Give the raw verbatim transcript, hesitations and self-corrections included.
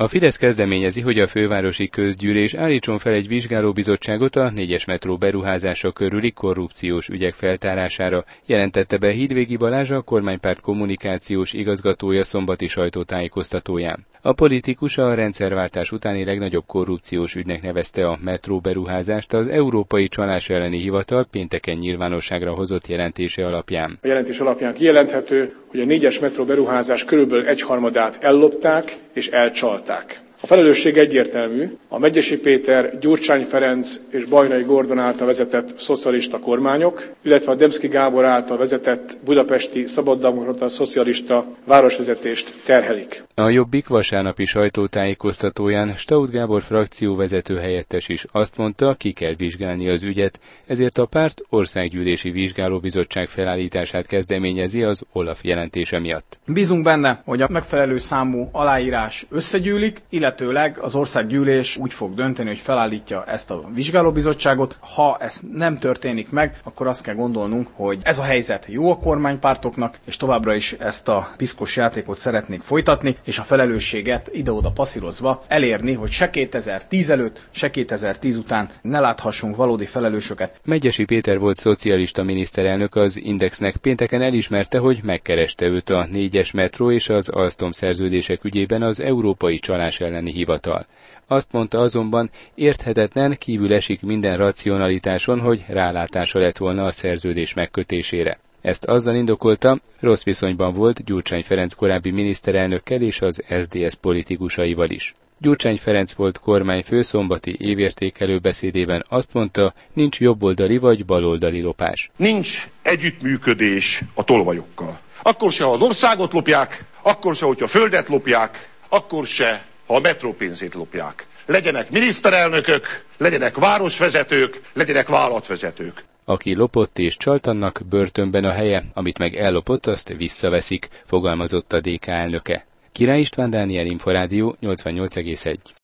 A Fidesz kezdeményezi, hogy a fővárosi közgyűlés állítson fel egy vizsgálóbizottságot a négyes metró beruházása körüli korrupciós ügyek feltárására, jelentette be Hídvégi Balázs, a kormánypárt kommunikációs igazgatója szombati sajtótájékoztatóján. A politikus a rendszerváltás utáni legnagyobb korrupciós ügynek nevezte a metró beruházást az Európai Csalás elleni Hivatal pénteken nyilvánosságra hozott jelentése alapján. A jelentés alapján kijelenthető, hogy a négyes metró beruházás körülbelül egyharmadát ellopták és elcsalták. A felelősség egyértelmű, a Medgyessy Péter, Gyurcsány Ferenc és Bajnai Gordon által vezetett szocialista kormányok, illetve a Demszky Gábor által vezetett budapesti szabaddemokrata szocialista városvezetést terhelik. A Jobbik vasárnapi sajtótájékoztatóján Staudt Gábor frakcióvezető helyettes is azt mondta, ki kell vizsgálni az ügyet, ezért a párt országgyűlési vizsgálóbizottság felállítását kezdeményezi az OLAF jelentése miatt. Bízunk benne, hogy a megfelelő számú aláírás összegyűlik, illetőleg az országgyűlés úgy fog dönteni, hogy felállítja ezt a vizsgálóbizottságot. Ha ez nem történik meg, akkor azt kell gondolnunk, hogy ez a helyzet jó a kormánypártoknak, és továbbra is ezt a piszkos játékot szeretnék folytatni, és a felelősséget ide-oda passzírozva elérni, hogy se kétezer-tíz előtt, se kétezer-tíz után ne láthassunk valódi felelősöket. Medgyessy Péter volt szocialista miniszterelnök az Indexnek pénteken elismerte, hogy megkereste őt a négyes metró és az Alstom szerződések ügyében az Európai Csalás elleni Hivatal. Azt mondta azonban, érthetetlen, kívül esik minden racionalitáson, hogy rálátása lett volna a szerződés megkötésére. Ezt azzal indokolta, rossz viszonyban volt Gyurcsány Ferenc korábbi miniszterelnökkel és az es zé dé es politikusaival is. Gyurcsány Ferenc volt kormányfő szombati évértékelő beszédében azt mondta, nincs jobboldali vagy baloldali lopás. Nincs együttműködés a tolvajokkal. Akkor se, ha az országot lopják, akkor se, hogyha a földet lopják, akkor se, ha a metró pénzét lopják. Legyenek miniszterelnökök, legyenek városvezetők, legyenek vállalatvezetők. Aki lopott és csalt, annak börtönben a helye, amit meg ellopott, azt visszaveszik, fogalmazott a dé ká elnöke. Király István, Dániel Inforádió, nyolcvannyolc egész egy.